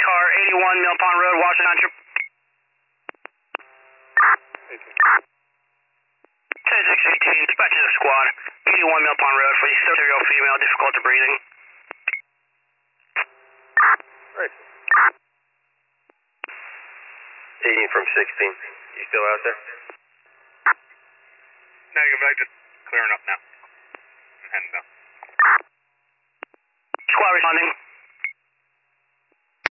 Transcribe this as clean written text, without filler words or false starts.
car, 81 Mill Pond Road, Washington Township. 10618, dispatch to the squad, 81 Mill Pond Road for the 30-year-old female, difficulty breathing. Right. 18 from 16. You still out there? Negative, I just clearing up now. I'm heading down. Squad responding.